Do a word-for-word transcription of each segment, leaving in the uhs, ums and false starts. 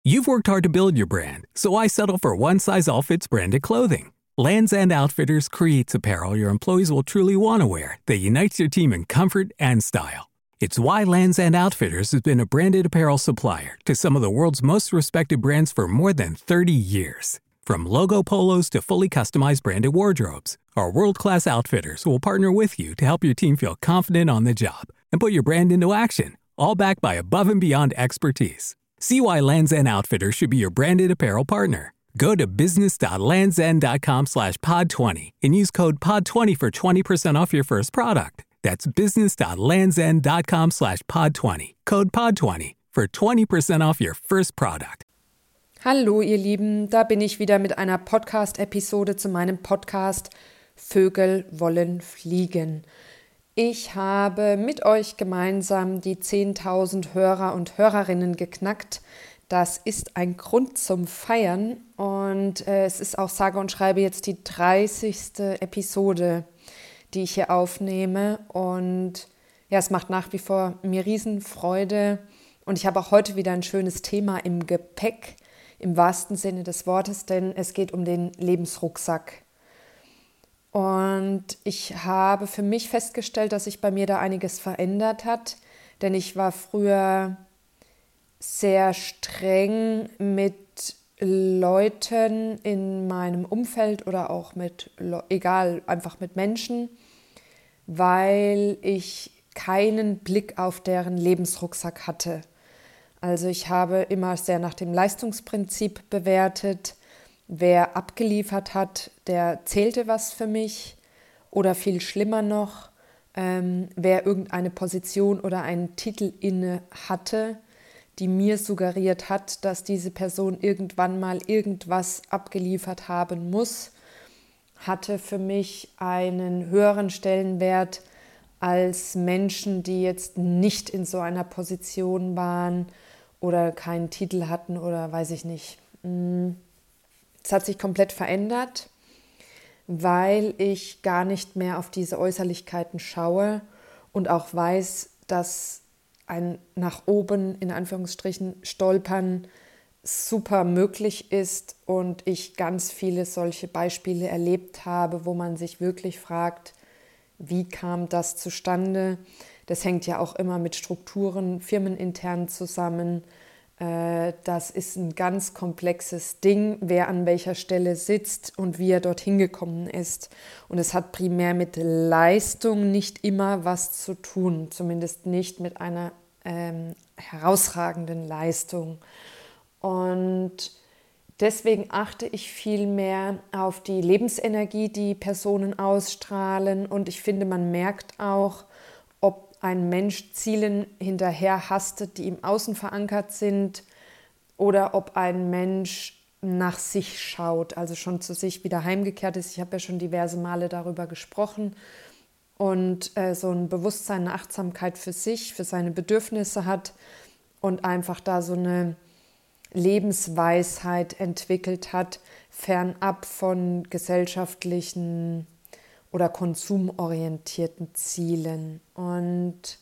You've worked hard to build your brand, so why settle for one-size-all-fits branded clothing? Lands' End Outfitters creates apparel your employees will truly want to wear that unites your team in comfort and style. It's why Lands' End Outfitters has been a branded apparel supplier to some of the world's most respected brands for more than thirty years. From logo polos to fully customized branded wardrobes, our world-class outfitters will partner with you to help your team feel confident on the job and put your brand into action, all backed by above-and-beyond expertise. See why Lands' End Outfitters should be your branded apparel partner. Go to business.landsend.com slash pod 20 and use code pod twenty for twenty percent off your first product. That's business.landsend.com slash pod 20. Code pod twenty for twenty percent off your first product. Hallo ihr Lieben, da bin ich wieder mit einer Podcast-Episode zu meinem Podcast Vögel wollen fliegen. Ich habe mit euch gemeinsam die zehntausend Hörer und Hörerinnen geknackt. Das ist ein Grund zum Feiern und äh, es ist auch sage und schreibe jetzt die dreißigste Episode, die ich hier aufnehme. Und ja, es macht nach wie vor mir Riesenfreude. Und ich habe auch heute wieder ein schönes Thema im Gepäck, im wahrsten Sinne des Wortes, denn es geht um den Lebensrucksack. Und ich habe für mich festgestellt, dass sich bei mir da einiges verändert hat, denn ich war früher sehr streng mit Leuten in meinem Umfeld oder auch mit, egal, einfach mit Menschen, weil ich keinen Blick auf deren Lebensrucksack hatte. Also ich habe immer sehr nach dem Leistungsprinzip bewertet. Wer abgeliefert hat, der zählte was für mich. Oder viel schlimmer noch, ähm, wer irgendeine Position oder einen Titel inne hatte, die mir suggeriert hat, dass diese Person irgendwann mal irgendwas abgeliefert haben muss, hatte für mich einen höheren Stellenwert als Menschen, die jetzt nicht in so einer Position waren oder keinen Titel hatten oder weiß ich nicht. Es hat sich komplett verändert, weil ich gar nicht mehr auf diese Äußerlichkeiten schaue und auch weiß, dass ein nach oben, in Anführungsstrichen, Stolpern super möglich ist und ich ganz viele solche Beispiele erlebt habe, wo man sich wirklich fragt, wie kam das zustande? Das hängt ja auch immer mit Strukturen firmenintern zusammen. Das ist ein ganz komplexes Ding, wer an welcher Stelle sitzt und wie er dorthin gekommen ist. Und es hat primär mit Leistung nicht immer was zu tun, zumindest nicht mit einer ähm, herausragenden Leistung. Und deswegen achte ich viel mehr auf die Lebensenergie, die Personen ausstrahlen. Und ich finde, man merkt auch, ob ein Mensch Zielen hinterher hastet, die im Außen verankert sind, oder ob ein Mensch nach sich schaut, also schon zu sich wieder heimgekehrt ist. Ich habe ja schon diverse Male darüber gesprochen und äh, so ein Bewusstsein, eine Achtsamkeit für sich, für seine Bedürfnisse hat und einfach da so eine Lebensweisheit entwickelt hat, fernab von gesellschaftlichen oder konsumorientierten Zielen. Und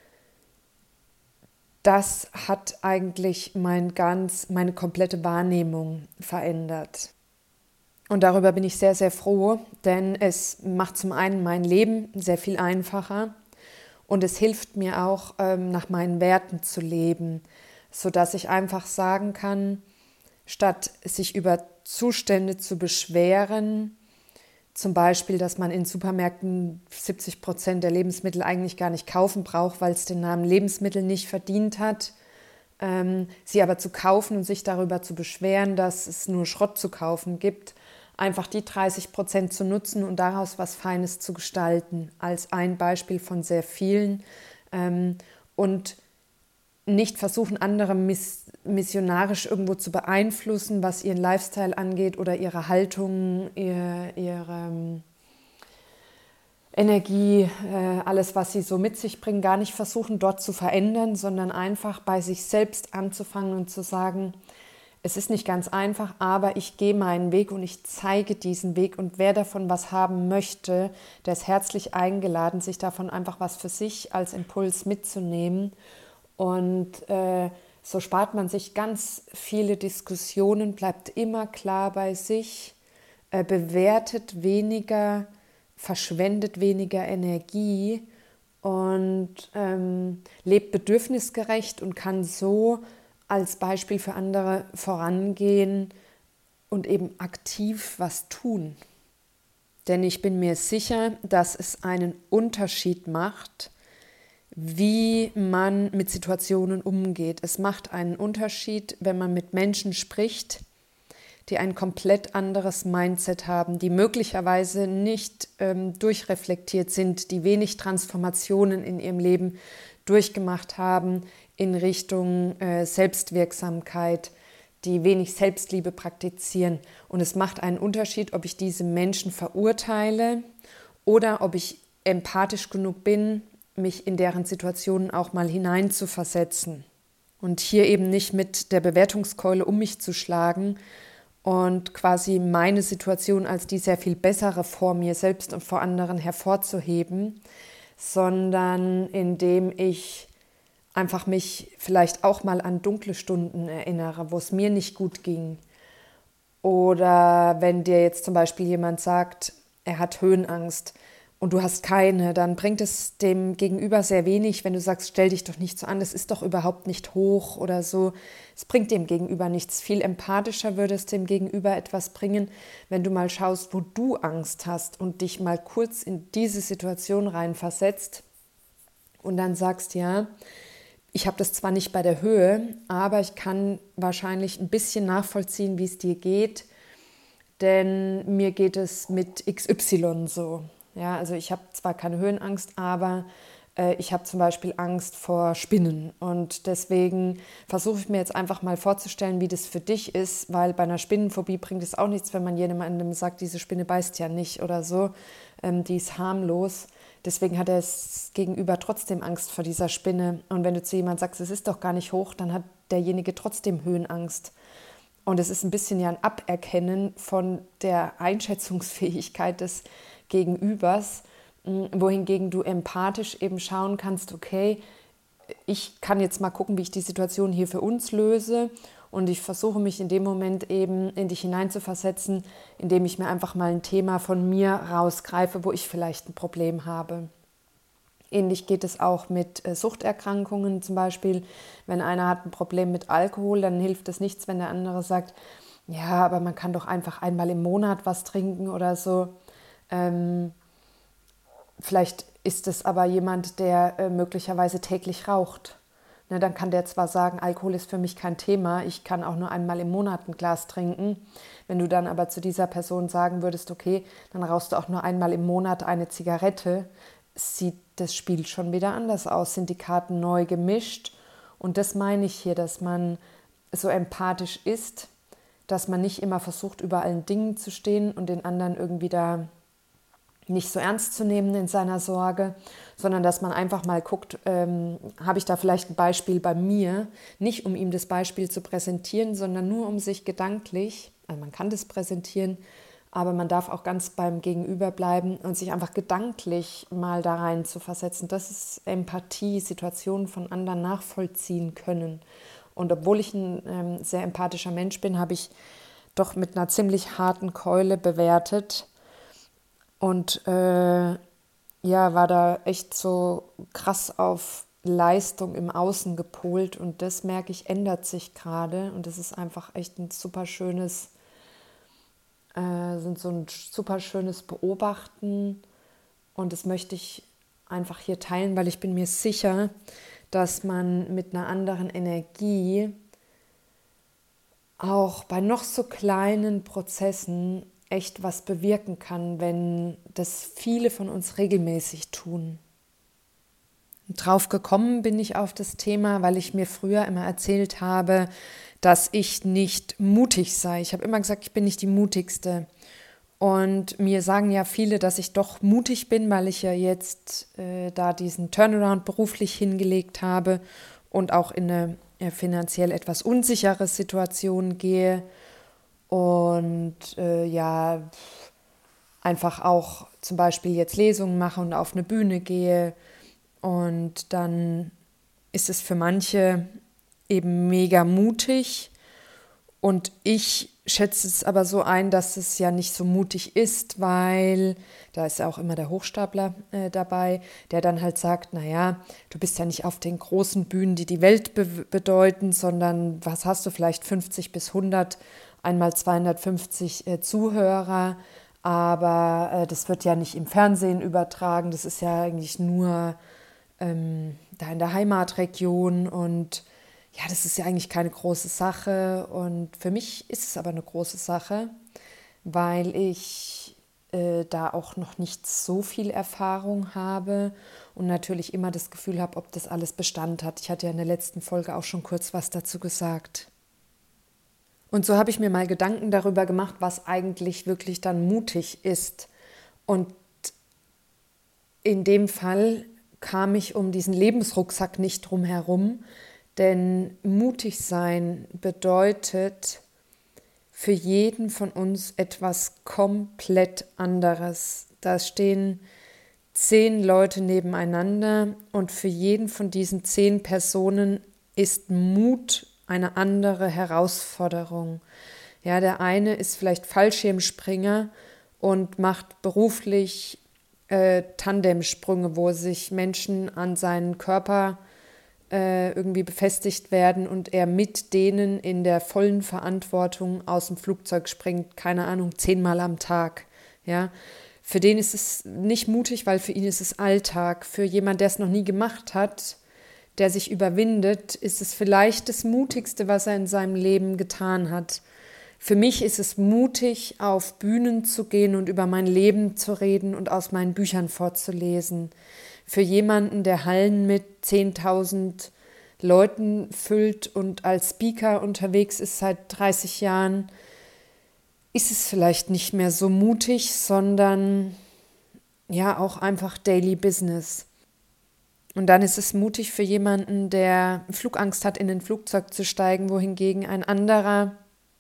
das hat eigentlich mein ganz, meine komplette Wahrnehmung verändert. Und darüber bin ich sehr, sehr froh, denn es macht zum einen mein Leben sehr viel einfacher und es hilft mir auch, ähm, nach meinen Werten zu leben, sodass ich einfach sagen kann, statt sich über Zustände zu beschweren, zum Beispiel, dass man in Supermärkten siebzig Prozent der Lebensmittel eigentlich gar nicht kaufen braucht, weil es den Namen Lebensmittel nicht verdient hat, ähm, sie aber zu kaufen und sich darüber zu beschweren, dass es nur Schrott zu kaufen gibt, einfach die dreißig Prozent zu nutzen und daraus was Feines zu gestalten, als ein Beispiel von sehr vielen. Ähm, und nicht versuchen, andere miss- missionarisch irgendwo zu beeinflussen, was ihren Lifestyle angeht oder ihre Haltung, ihr, ihre ähm, Energie, äh, alles, was sie so mit sich bringen, gar nicht versuchen, dort zu verändern, sondern einfach bei sich selbst anzufangen und zu sagen, es ist nicht ganz einfach, aber ich gehe meinen Weg und ich zeige diesen Weg und wer davon was haben möchte, der ist herzlich eingeladen, sich davon einfach was für sich als Impuls mitzunehmen und äh, So spart man sich ganz viele Diskussionen, bleibt immer klar bei sich, äh, bewertet weniger, verschwendet weniger Energie und ähm, lebt bedürfnisgerecht und kann so als Beispiel für andere vorangehen und eben aktiv was tun. Denn ich bin mir sicher, dass es einen Unterschied macht, wie man mit Situationen umgeht. Es macht einen Unterschied, wenn man mit Menschen spricht, die ein komplett anderes Mindset haben, die möglicherweise nicht ähm, durchreflektiert sind, die wenig Transformationen in ihrem Leben durchgemacht haben in Richtung äh, Selbstwirksamkeit, die wenig Selbstliebe praktizieren. Und es macht einen Unterschied, ob ich diese Menschen verurteile oder ob ich empathisch genug bin, mich in deren Situationen auch mal hineinzuversetzen. Und hier eben nicht mit der Bewertungskeule um mich zu schlagen und quasi meine Situation als die sehr viel bessere vor mir selbst und vor anderen hervorzuheben, sondern indem ich einfach mich vielleicht auch mal an dunkle Stunden erinnere, wo es mir nicht gut ging. Oder wenn dir jetzt zum Beispiel jemand sagt, er hat Höhenangst und du hast keine, dann bringt es dem Gegenüber sehr wenig, wenn du sagst, stell dich doch nicht so an, das ist doch überhaupt nicht hoch oder so. Es bringt dem Gegenüber nichts. Viel empathischer würde es dem Gegenüber etwas bringen, wenn du mal schaust, wo du Angst hast und dich mal kurz in diese Situation reinversetzt und dann sagst, ja, ich habe das zwar nicht bei der Höhe, aber ich kann wahrscheinlich ein bisschen nachvollziehen, wie es dir geht, denn mir geht es mit X Y so. Ja, also ich habe zwar keine Höhenangst, aber äh, ich habe zum Beispiel Angst vor Spinnen und deswegen versuche ich mir jetzt einfach mal vorzustellen, wie das für dich ist, weil bei einer Spinnenphobie bringt es auch nichts, wenn man jemandem sagt, diese Spinne beißt ja nicht oder so, ähm, die ist harmlos. Deswegen hat das Gegenüber trotzdem Angst vor dieser Spinne. Und wenn du zu jemandem sagst, es ist doch gar nicht hoch, dann hat derjenige trotzdem Höhenangst. Und es ist ein bisschen ja ein Aberkennen von der Einschätzungsfähigkeit des Gegenübers, wohingegen du empathisch eben schauen kannst, okay, ich kann jetzt mal gucken, wie ich die Situation hier für uns löse und ich versuche mich in dem Moment eben in dich hineinzuversetzen, indem ich mir einfach mal ein Thema von mir rausgreife, wo ich vielleicht ein Problem habe. Ähnlich geht es auch mit Suchterkrankungen zum Beispiel. Wenn einer hat ein Problem mit Alkohol, dann hilft es nichts, wenn der andere sagt, ja, aber man kann doch einfach einmal im Monat was trinken oder so. Ähm, vielleicht ist es aber jemand, der äh, möglicherweise täglich raucht. Ne, dann kann der zwar sagen, Alkohol ist für mich kein Thema, ich kann auch nur einmal im Monat ein Glas trinken. Wenn du dann aber zu dieser Person sagen würdest, okay, dann rauchst du auch nur einmal im Monat eine Zigarette, sieht das Spiel schon wieder anders aus, sind die Karten neu gemischt. Und das meine ich hier, dass man so empathisch ist, dass man nicht immer versucht, über allen Dingen zu stehen und den anderen irgendwie da nicht so ernst zu nehmen in seiner Sorge, sondern dass man einfach mal guckt, ähm, habe ich da vielleicht ein Beispiel bei mir, nicht um ihm das Beispiel zu präsentieren, sondern nur um sich gedanklich, also man kann das präsentieren, aber man darf auch ganz beim Gegenüber bleiben und sich einfach gedanklich mal da rein zu versetzen. Das ist Empathie, Situationen von anderen nachvollziehen können. Und obwohl ich ein ähm, sehr empathischer Mensch bin, habe ich doch mit einer ziemlich harten Keule bewertet, und äh, ja, war da echt so krass auf Leistung im Außen gepolt. Und das, merke ich, ändert sich gerade. Und das ist einfach echt ein super schönes, äh, sind so ein super schönes Beobachten. Und das möchte ich einfach hier teilen, weil ich bin mir sicher, dass man mit einer anderen Energie auch bei noch so kleinen Prozessen echt was bewirken kann, wenn das viele von uns regelmäßig tun. Und drauf gekommen bin ich auf das Thema, weil ich mir früher immer erzählt habe, dass ich nicht mutig sei. Ich habe immer gesagt, ich bin nicht die Mutigste. Und mir sagen ja viele, dass ich doch mutig bin, weil ich ja jetzt äh, da diesen Turnaround beruflich hingelegt habe und auch in eine äh, finanziell etwas unsichere Situation gehe. Und äh, ja, einfach auch zum Beispiel jetzt Lesungen mache und auf eine Bühne gehe. Und dann ist es für manche eben mega mutig. Und ich schätze es aber so ein, dass es ja nicht so mutig ist, weil da ist ja auch immer der Hochstapler äh, dabei, der dann halt sagt, naja, du bist ja nicht auf den großen Bühnen, die die Welt be- bedeuten, sondern was hast du, vielleicht fünfzig bis hundert, einmal zweihundertfünfzig äh, Zuhörer, aber äh, das wird ja nicht im Fernsehen übertragen, das ist ja eigentlich nur ähm, da in der Heimatregion und ja, das ist ja eigentlich keine große Sache und für mich ist es aber eine große Sache, weil ich äh, da auch noch nicht so viel Erfahrung habe und natürlich immer das Gefühl habe, ob das alles Bestand hat. Ich hatte ja in der letzten Folge auch schon kurz was dazu gesagt. Und so habe ich mir mal Gedanken darüber gemacht, was eigentlich wirklich dann mutig ist. Und in dem Fall kam ich um diesen Lebensrucksack nicht drum herum, denn mutig sein bedeutet für jeden von uns etwas komplett anderes. Da stehen zehn Leute nebeneinander und für jeden von diesen zehn Personen ist Mut eine andere Herausforderung. Ja, der eine ist vielleicht Fallschirmspringer und macht beruflich äh, Tandemsprünge, wo sich Menschen an seinen Körper äh, irgendwie befestigt werden und er mit denen in der vollen Verantwortung aus dem Flugzeug springt, keine Ahnung, zehnmal am Tag. Ja, für den ist es nicht mutig, weil für ihn ist es Alltag. Für jemand, der es noch nie gemacht hat, der sich überwindet, ist es vielleicht das Mutigste, was er in seinem Leben getan hat. Für mich ist es mutig, auf Bühnen zu gehen und über mein Leben zu reden und aus meinen Büchern vorzulesen. Für jemanden, der Hallen mit zehntausend Leuten füllt und als Speaker unterwegs ist seit dreißig Jahren, ist es vielleicht nicht mehr so mutig, sondern ja auch einfach Daily Business. Und dann ist es mutig für jemanden, der Flugangst hat, in ein Flugzeug zu steigen, wohingegen ein anderer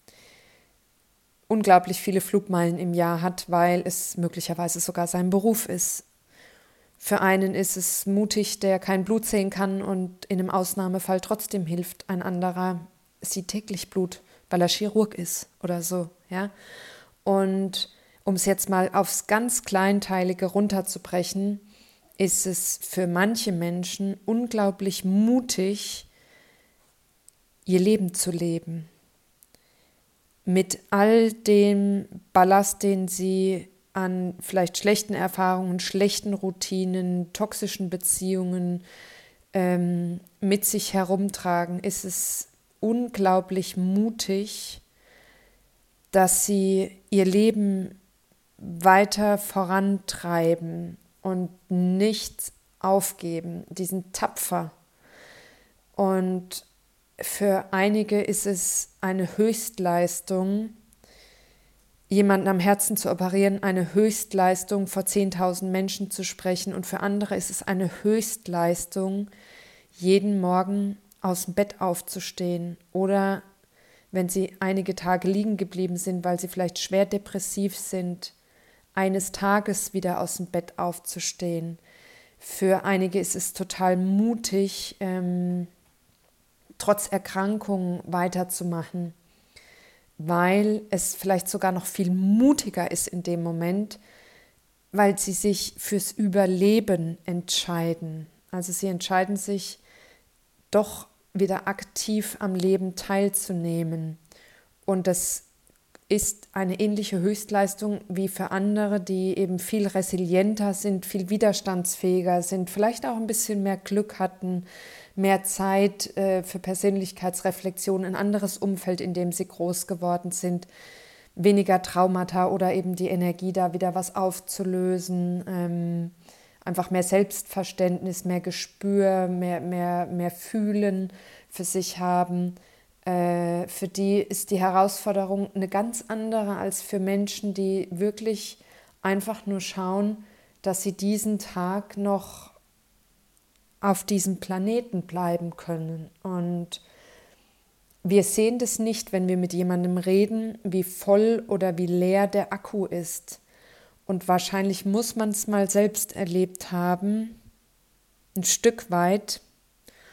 unglaublich viele Flugmeilen im Jahr hat, weil es möglicherweise sogar sein Beruf ist. Für einen ist es mutig, der kein Blut sehen kann und in einem Ausnahmefall trotzdem hilft. Ein anderer sieht täglich Blut, weil er Chirurg ist oder so. Ja? Und um es jetzt mal aufs ganz Kleinteilige runterzubrechen, ist es für manche Menschen unglaublich mutig, ihr Leben zu leben. Mit all dem Ballast, den sie an vielleicht schlechten Erfahrungen, schlechten Routinen, toxischen Beziehungen ähm, mit sich herumtragen, ist es unglaublich mutig, dass sie ihr Leben weiter vorantreiben und nichts aufgeben. Die sind tapfer. Und für einige ist es eine Höchstleistung, jemanden am Herzen zu operieren, eine Höchstleistung, vor zehntausend Menschen zu sprechen. Und für andere ist es eine Höchstleistung, jeden Morgen aus dem Bett aufzustehen. Oder wenn sie einige Tage liegen geblieben sind, weil sie vielleicht schwer depressiv sind, eines Tages wieder aus dem Bett aufzustehen. Für einige ist es total mutig, ähm, trotz Erkrankungen weiterzumachen, weil es vielleicht sogar noch viel mutiger ist in dem Moment, weil sie sich fürs Überleben entscheiden. Also sie entscheiden sich doch wieder aktiv am Leben teilzunehmen. Und das ist eine ähnliche Höchstleistung wie für andere, die eben viel resilienter sind, viel widerstandsfähiger sind, vielleicht auch ein bisschen mehr Glück hatten, mehr Zeit äh, für Persönlichkeitsreflexion, ein anderes Umfeld, in dem sie groß geworden sind, weniger Traumata oder eben die Energie, da wieder was aufzulösen, ähm, einfach mehr Selbstverständnis, mehr Gespür, mehr, mehr, mehr Fühlen für sich haben. Äh, für die ist die Herausforderung eine ganz andere als für Menschen, die wirklich einfach nur schauen, dass sie diesen Tag noch auf diesem Planeten bleiben können. Und wir sehen das nicht, wenn wir mit jemandem reden, wie voll oder wie leer der Akku ist. Und wahrscheinlich muss man es mal selbst erlebt haben, ein Stück weit,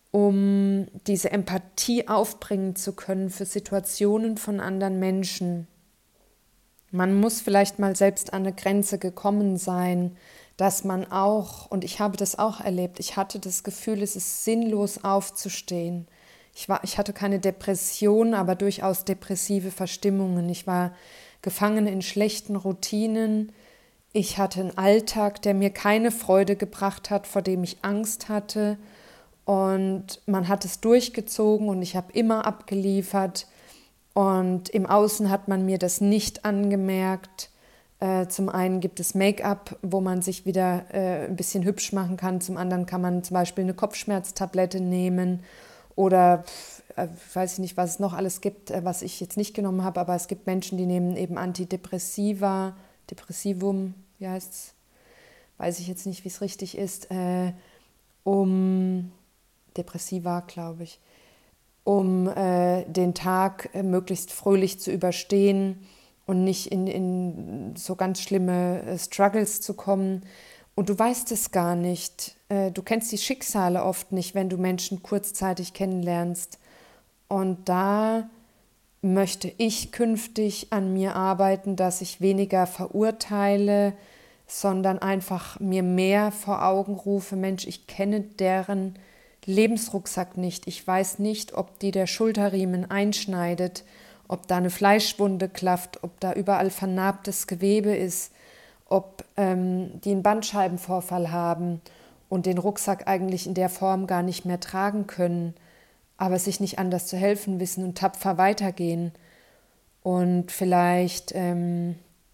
um diese Empathie aufbringen zu können für Situationen von anderen Menschen. Man muss vielleicht mal selbst an eine Grenze gekommen sein, dass man auch, und ich habe das auch erlebt, ich hatte das Gefühl, es ist sinnlos aufzustehen. Ich war, ich hatte keine Depression, aber durchaus depressive Verstimmungen. Ich war gefangen in schlechten Routinen. Ich hatte einen Alltag, der mir keine Freude gebracht hat, vor dem ich Angst hatte. Und man hat es durchgezogen und ich habe immer abgeliefert. Und im Außen hat man mir das nicht angemerkt. Äh, zum einen gibt es Make-up, wo man sich wieder äh, ein bisschen hübsch machen kann. Zum anderen kann man zum Beispiel eine Kopfschmerztablette nehmen. Oder äh, weiß ich nicht, was es noch alles gibt, äh, was ich jetzt nicht genommen habe. Aber es gibt Menschen, die nehmen eben Antidepressiva, Depressivum, wie heißt es? Weiß ich jetzt nicht, wie es richtig ist. Äh, um Depressiva, glaube ich. um äh, den Tag äh, möglichst fröhlich zu überstehen und nicht in, in so ganz schlimme äh, Struggles zu kommen. Und du weißt es gar nicht. Äh, du kennst die Schicksale oft nicht, wenn du Menschen kurzzeitig kennenlernst. Und da möchte ich künftig an mir arbeiten, dass ich weniger verurteile, sondern einfach mir mehr vor Augen rufe, Mensch, ich kenne deren Lebensrucksack nicht. Ich weiß nicht, ob die der Schulterriemen einschneidet, ob da eine Fleischwunde klafft, ob da überall vernarbtes Gewebe ist, ob ähm, die einen Bandscheibenvorfall haben und den Rucksack eigentlich in der Form gar nicht mehr tragen können, aber sich nicht anders zu helfen wissen und tapfer weitergehen und vielleicht ähm,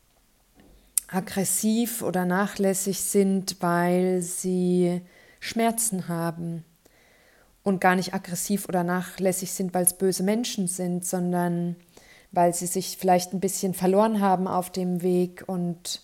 aggressiv oder nachlässig sind, weil sie Schmerzen haben. Und gar nicht aggressiv oder nachlässig sind, weil es böse Menschen sind, sondern weil sie sich vielleicht ein bisschen verloren haben auf dem Weg und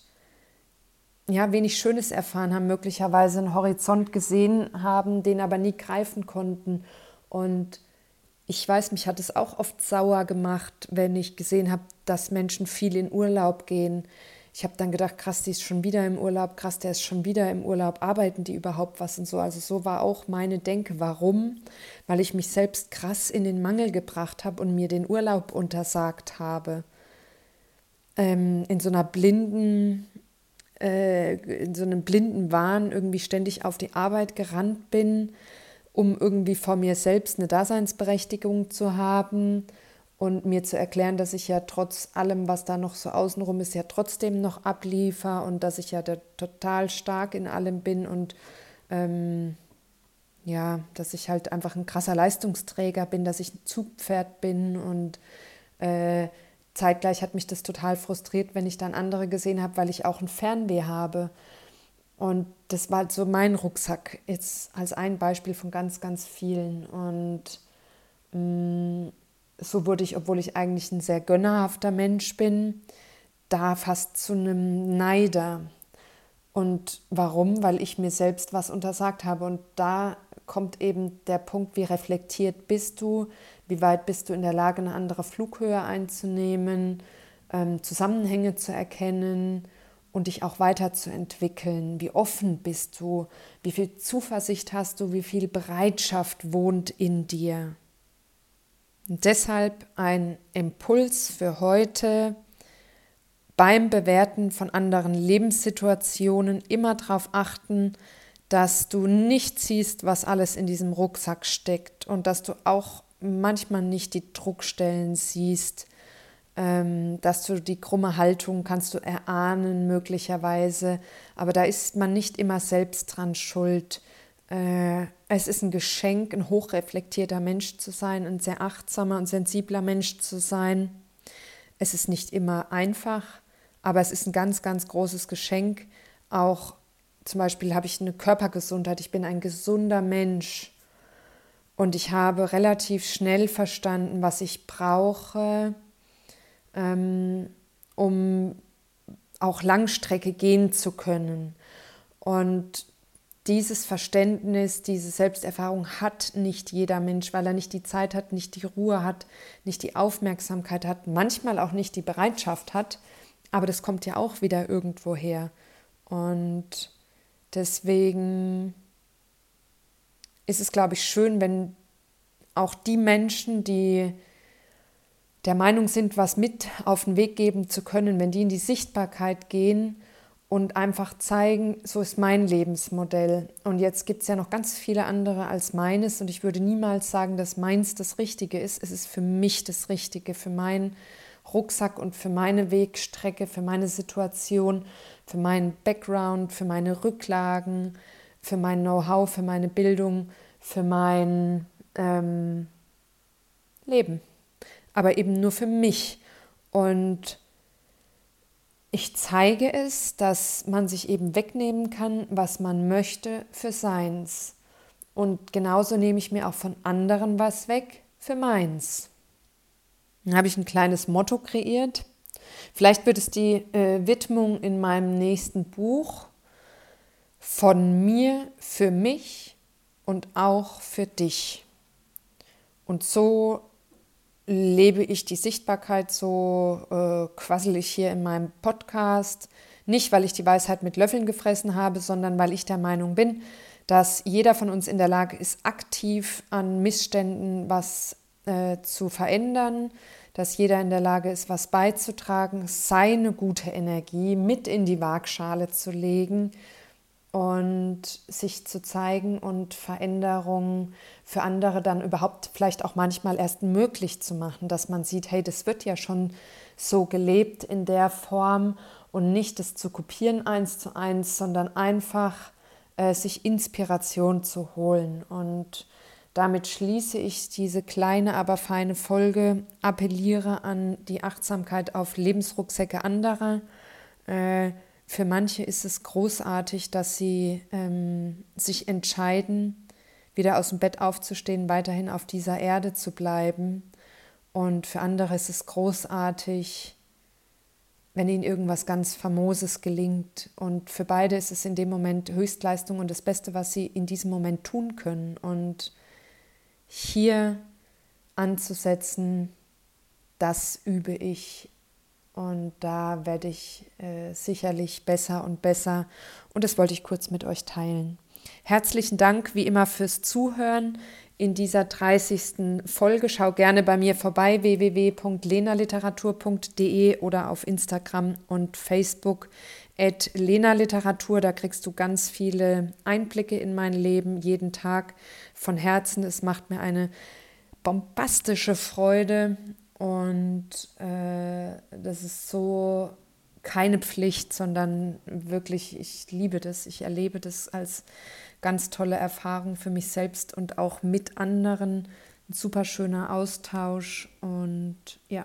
ja, wenig Schönes erfahren haben, möglicherweise einen Horizont gesehen haben, den aber nie greifen konnten. Und ich weiß, mich hat es auch oft sauer gemacht, wenn ich gesehen habe, dass Menschen viel in Urlaub gehen. Ich habe dann gedacht, krass, die ist schon wieder im Urlaub, krass, der ist schon wieder im Urlaub, arbeiten die überhaupt was und so. Also so war auch meine Denke. Warum? Weil ich mich selbst krass in den Mangel gebracht habe und mir den Urlaub untersagt habe. Ähm, in so einer blinden, äh, in so einem blinden Wahn irgendwie ständig auf die Arbeit gerannt bin, um irgendwie vor mir selbst eine Daseinsberechtigung zu haben und mir zu erklären, dass ich ja trotz allem, was da noch so außenrum ist, ja trotzdem noch abliefer und dass ich ja da total stark in allem bin und ähm, ja, dass ich halt einfach ein krasser Leistungsträger bin, dass ich ein Zugpferd bin und äh, zeitgleich hat mich das total frustriert, wenn ich dann andere gesehen habe, weil ich auch ein Fernweh habe. Und das war so mein Rucksack, jetzt als ein Beispiel von ganz, ganz vielen. Und mh, so wurde ich, obwohl ich eigentlich ein sehr gönnerhafter Mensch bin, da fast zu einem Neider. Und warum? Weil ich mir selbst was untersagt habe. Und da kommt eben der Punkt, wie reflektiert bist du, wie weit bist du in der Lage, eine andere Flughöhe einzunehmen, ähm, Zusammenhänge zu erkennen und dich auch weiterzuentwickeln. Wie offen bist du, wie viel Zuversicht hast du, wie viel Bereitschaft wohnt in dir. Und deshalb ein Impuls für heute: beim Bewerten von anderen Lebenssituationen immer darauf achten, dass du nicht siehst, was alles in diesem Rucksack steckt und dass du auch manchmal nicht die Druckstellen siehst, ähm, dass du die krumme Haltung kannst du erahnen möglicherweise, aber da ist man nicht immer selbst dran schuld. Äh, es ist ein Geschenk, ein hochreflektierter Mensch zu sein, ein sehr achtsamer und sensibler Mensch zu sein. Es ist nicht immer einfach, aber es ist ein ganz, ganz großes Geschenk. Auch zum Beispiel habe ich eine Körpergesundheit, ich bin ein gesunder Mensch und ich habe relativ schnell verstanden, was ich brauche, ähm, um auch Langstrecke gehen zu können. Und dieses Verständnis, diese Selbsterfahrung hat nicht jeder Mensch, weil er nicht die Zeit hat, nicht die Ruhe hat, nicht die Aufmerksamkeit hat, manchmal auch nicht die Bereitschaft hat, aber das kommt ja auch wieder irgendwo her. Und deswegen ist es, glaube ich, schön, wenn auch die Menschen, die der Meinung sind, was mit auf den Weg geben zu können, wenn die in die Sichtbarkeit gehen und einfach zeigen, so ist mein Lebensmodell. Und jetzt gibt es ja noch ganz viele andere als meines und ich würde niemals sagen, dass meins das Richtige ist. Es ist für mich das Richtige, für meinen Rucksack und für meine Wegstrecke, für meine Situation, für meinen Background, für meine Rücklagen, für mein Know-how, für meine Bildung, für mein ähm, Leben. Aber eben nur für mich. Und ich zeige es, dass man sich eben wegnehmen kann, was man möchte für seins. Und genauso nehme ich mir auch von anderen was weg für meins. Dann habe ich ein kleines Motto kreiert. Vielleicht wird es die äh, Widmung in meinem nächsten Buch: Von mir für mich und auch für dich. Und so lebe ich die Sichtbarkeit, so äh, quassel ich hier in meinem Podcast. Nicht, weil ich die Weisheit mit Löffeln gefressen habe, sondern weil ich der Meinung bin, dass jeder von uns in der Lage ist, aktiv an Missständen was äh, zu verändern, dass jeder in der Lage ist, was beizutragen, seine gute Energie mit in die Waagschale zu legen und sich zu zeigen und Veränderungen für andere dann überhaupt vielleicht auch manchmal erst möglich zu machen, dass man sieht, hey, das wird ja schon so gelebt in der Form und nicht das zu kopieren eins zu eins, sondern einfach äh, sich Inspiration zu holen. Und damit schließe ich diese kleine, aber feine Folge, appelliere an die Achtsamkeit auf Lebensrucksäcke anderer. Äh, Für manche ist es großartig, dass sie ähm, sich entscheiden, wieder aus dem Bett aufzustehen, weiterhin auf dieser Erde zu bleiben. Und für andere ist es großartig, wenn ihnen irgendwas ganz Famoses gelingt. Und für beide ist es in dem Moment Höchstleistung und das Beste, was sie in diesem Moment tun können. Und hier anzusetzen, das übe ich. Und da werde ich äh, sicherlich besser und besser. Und das wollte ich kurz mit euch teilen. Herzlichen Dank wie immer fürs Zuhören in dieser dreißigsten Folge. Schau gerne bei mir vorbei, w w w punkt lenaliteratur punkt d e oder auf Instagram und Facebook at lenaliteratur. Da kriegst du ganz viele Einblicke in mein Leben, jeden Tag von Herzen. Es macht mir eine bombastische Freude. Und äh, das ist so keine Pflicht, sondern wirklich, ich liebe das. Ich erlebe das als ganz tolle Erfahrung für mich selbst und auch mit anderen. Ein super schöner Austausch. Und ja,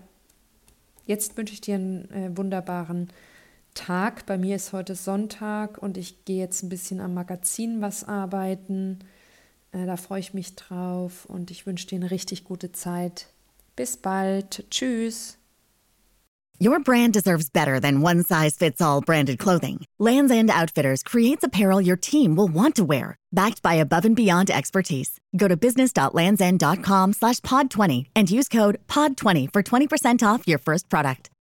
jetzt wünsche ich dir einen äh, wunderbaren Tag. Bei mir ist heute Sonntag und ich gehe jetzt ein bisschen am Magazin was arbeiten. Äh, da freue ich mich drauf und ich wünsche dir eine richtig gute Zeit. Bis bald. Tschüss. Your brand deserves better than one-size-fits-all branded clothing. Lands' End Outfitters creates apparel your team will want to wear, backed by above-and-beyond expertise. Go to business.landsend.com slash pod 20 and use code pod twenty for twenty percent off your first product.